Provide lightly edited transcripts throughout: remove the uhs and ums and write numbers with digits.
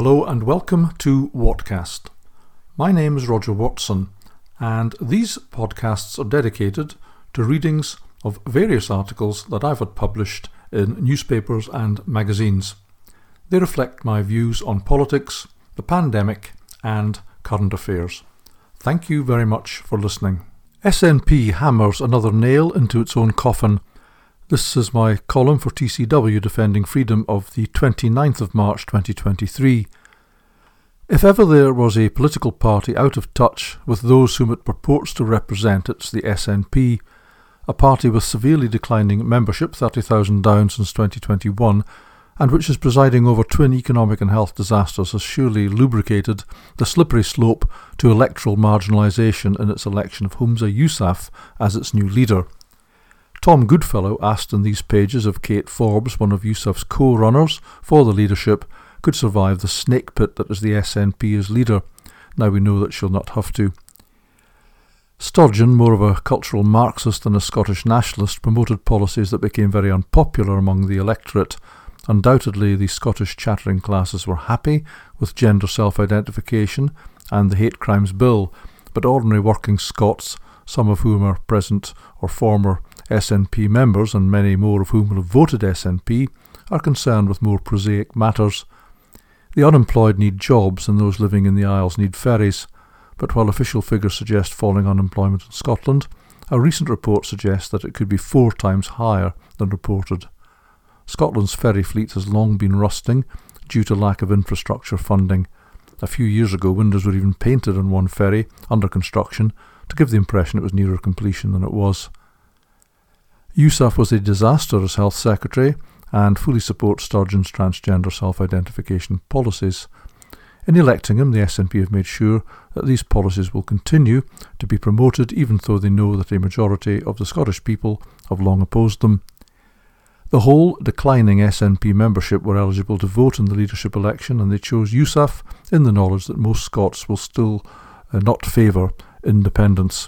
Hello and welcome to Whatcast. My name is Roger Watson, and these podcasts are dedicated to readings of various articles that I've had published in newspapers and magazines. They reflect my views on politics, the pandemic, and current affairs. Thank you very much for listening. SNP hammers another nail into its own coffin. This is my column for TCW Defending Freedom of the 29th of March 2023. If ever there was a political party out of touch with those whom it purports to represent, it's the SNP, a party with severely declining membership, 30,000 down since 2021, and which is presiding over twin economic and health disasters, has surely lubricated the slippery slope to electoral marginalisation in its election of Humza Yousaf as its new leader. Tom Goodfellow asked in these pages if Kate Forbes, one of Yousaf's co-runners for the leadership, could survive the snake pit that is the SNP as leader. Now we know that she'll not have to. Sturgeon, more of a cultural Marxist than a Scottish nationalist, promoted policies that became very unpopular among the electorate. Undoubtedly, the Scottish chattering classes were happy with gender self-identification and the Hate Crimes Bill, but ordinary working Scots, some of whom are present or former SNP members and many more of whom will have voted SNP, are concerned with more prosaic matters. The unemployed need jobs and those living in the Isles need ferries, but while official figures suggest falling unemployment in Scotland, a recent report suggests that it could be 4 times higher than reported. Scotland's ferry fleet has long been rusting due to lack of infrastructure funding. A few years ago, windows were even painted on one ferry under construction to give the impression it was nearer completion than it was. Yousaf was a disaster as Health Secretary and fully supports Sturgeon's transgender self-identification policies. In electing him, the SNP have made sure that these policies will continue to be promoted even though they know that a majority of the Scottish people have long opposed them. The whole declining SNP membership were eligible to vote in the leadership election, and they chose Yousaf in the knowledge that most Scots will still not favour independence.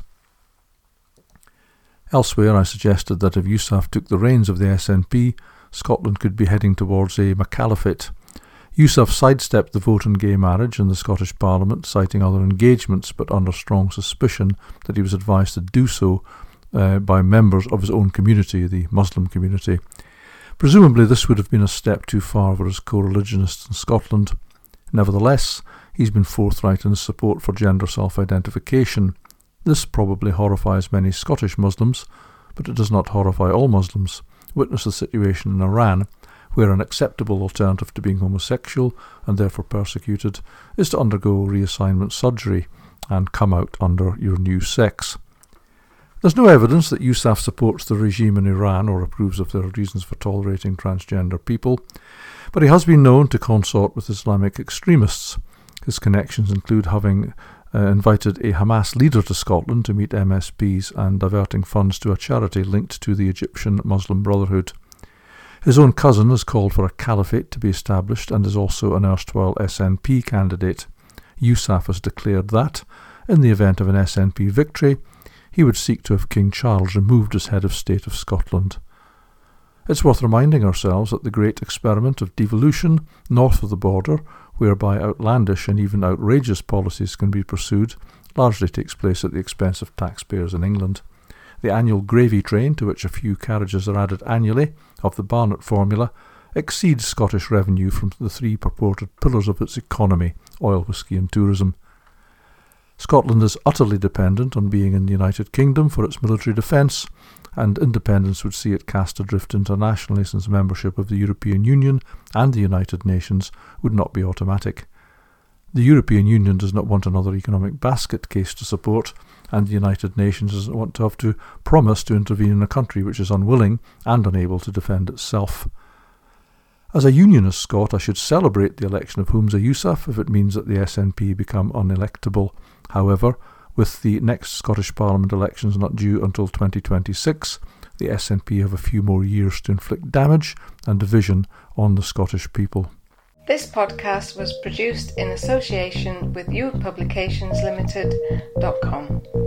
Elsewhere, I suggested that if Yousaf took the reins of the SNP, Scotland could be heading towards a McCaliphate. Yousaf sidestepped the vote on gay marriage in the Scottish Parliament, citing other engagements, but under strong suspicion that he was advised to do so by members of his own community, the Muslim community. Presumably this would have been a step too far for his co-religionists in Scotland. Nevertheless, he's been forthright in his support for gender self-identification. This probably horrifies many Scottish Muslims, but it does not horrify all Muslims. Witness the situation in Iran, where an acceptable alternative to being homosexual, and therefore persecuted, is to undergo reassignment surgery and come out under your new sex. There's no evidence that Yousaf supports the regime in Iran or approves of their reasons for tolerating transgender people, but he has been known to consort with Islamic extremists. His connections include having invited a Hamas leader to Scotland to meet MSPs and diverting funds to a charity linked to the Egyptian Muslim Brotherhood. His own cousin has called for a caliphate to be established and is also an erstwhile SNP candidate. Yousaf has declared that, in the event of an SNP victory, he would seek to have King Charles removed as head of state of Scotland. It's worth reminding ourselves that the great experiment of devolution north of the border, whereby outlandish and even outrageous policies can be pursued, largely takes place at the expense of taxpayers in England. The annual gravy train, to which a few carriages are added annually, of the Barnett formula, exceeds Scottish revenue from the 3 purported pillars of its economy, oil, whisky and tourism. Scotland is utterly dependent on being in the United Kingdom for its military defence, and independence would see it cast adrift internationally, since membership of the European Union and the United Nations would not be automatic. The European Union does not want another economic basket case to support, and the United Nations doesn't want to have to promise to intervene in a country which is unwilling and unable to defend itself. As a unionist Scot, I should celebrate the election of Humza Yousaf if it means that the SNP become unelectable. However, with the next Scottish Parliament elections not due until 2026, the SNP have a few more years to inflict damage and division on the Scottish people. This podcast was produced in association with youthpublicationslimited.com.